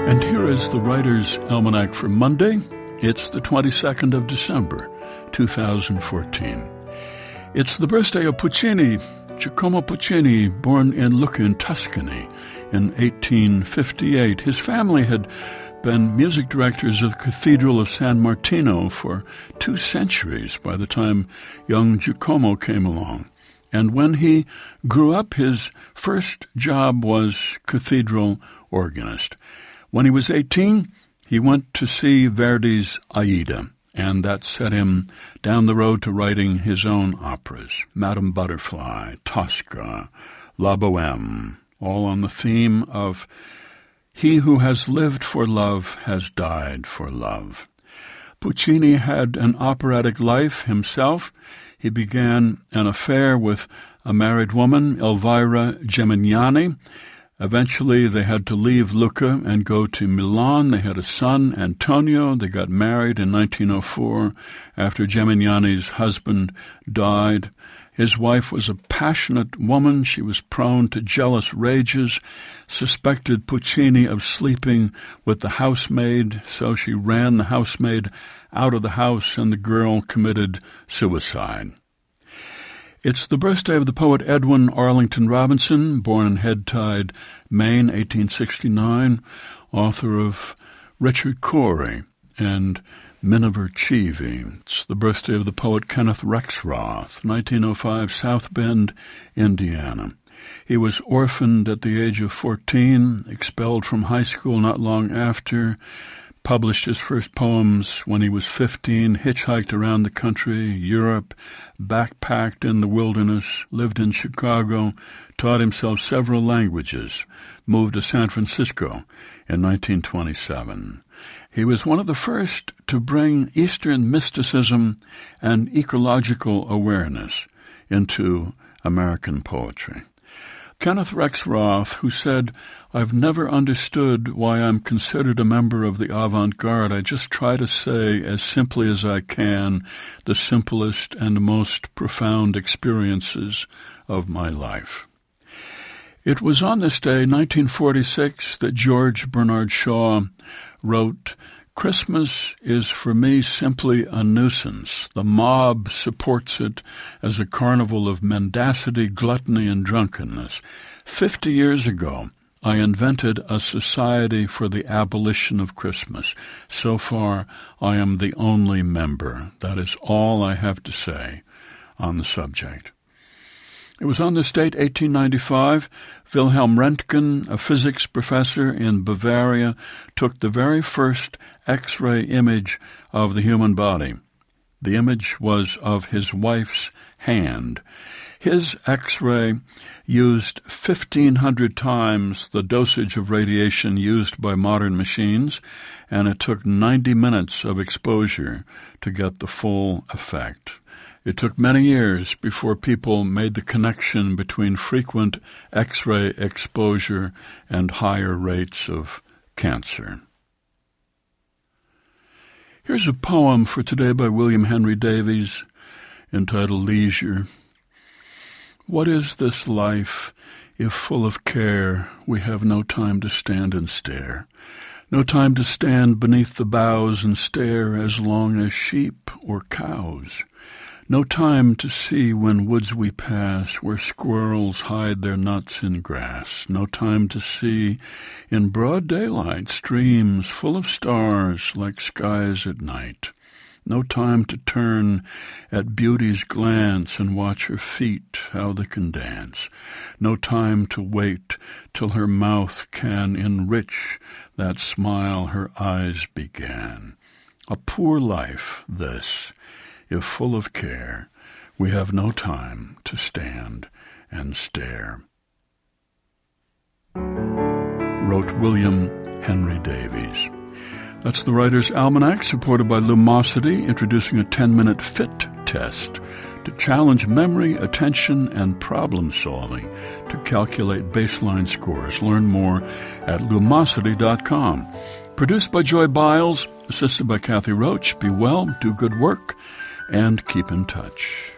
And here is the Writer's Almanac for Monday. It's the 22nd of December, 2014. It's the birthday of Puccini, Giacomo Puccini, born in Lucca in Tuscany in 1858. His family had been music directors of the Cathedral of San Martino for 2 centuries by the time young Giacomo came along. And when he grew up, his first job was cathedral organist. When he was 18, he went to see Verdi's Aida, and that set him down the road to writing his own operas, Madame Butterfly, Tosca, La Bohème, all on the theme of he who has lived for love has died for love. Puccini had an operatic life himself. He began an affair with a married woman, Elvira Gemignani. Eventually, they had to leave Lucca and go to Milan. They had a son, Antonio. They got married in 1904 after Gemignani's husband died. His wife was a passionate woman. She was prone to jealous rages, suspected Puccini of sleeping with the housemaid, so she ran the housemaid out of the house and the girl committed suicide. It's the birthday of the poet Edwin Arlington Robinson, born in Head Tide, Maine, 1869, author of Richard Cory and Miniver Cheevy. It's the birthday of the poet Kenneth Rexroth, 1905, South Bend, Indiana. He was orphaned at the age of 14, expelled from high school not long after, published his first poems when he was 15, hitchhiked around the country, Europe, backpacked in the wilderness, lived in Chicago, taught himself several languages, moved to San Francisco in 1927. He was one of the first to bring Eastern mysticism and ecological awareness into American poetry. Kenneth Rexroth, who said, "I've never understood why I'm considered a member of the avant-garde. I just try to say, as simply as I can, the simplest and most profound experiences of my life." It was on this day, 1946, that George Bernard Shaw wrote, "Christmas is for me simply a nuisance. The mob supports it as a carnival of mendacity, gluttony, and drunkenness. 50 years ago, I invented a society for the abolition of Christmas. So far, I am the only member. That is all I have to say on the subject." It was on this date, 1895, Wilhelm Röntgen, a physics professor in Bavaria, took the very first X-ray image of the human body. The image was of his wife's hand. His X-ray used 1,500 times the dosage of radiation used by modern machines, and it took 90 minutes of exposure to get the full effect. It took many years before people made the connection between frequent X-ray exposure and higher rates of cancer. Here's a poem for today by William Henry Davies, entitled Leisure. What is this life, if full of care, we have no time to stand and stare, no time to stand beneath the boughs and stare as long as sheep or cows, no time to see when woods we pass, where squirrels hide their nuts in grass, no time to see in broad daylight streams full of stars like skies at night, no time to turn at beauty's glance and watch her feet, how they can dance, no time to wait till her mouth can enrich that smile her eyes began. A poor life, this, if full of care, we have no time to stand and stare. Wrote William Henry Davies. That's the Writer's Almanac, supported by Lumosity, introducing a 10-minute FIT test to challenge memory, attention, and problem-solving to calculate baseline scores. Learn more at Lumosity.com. Produced by Joy Biles, assisted by Kathy Roach. Be well, do good work, and keep in touch.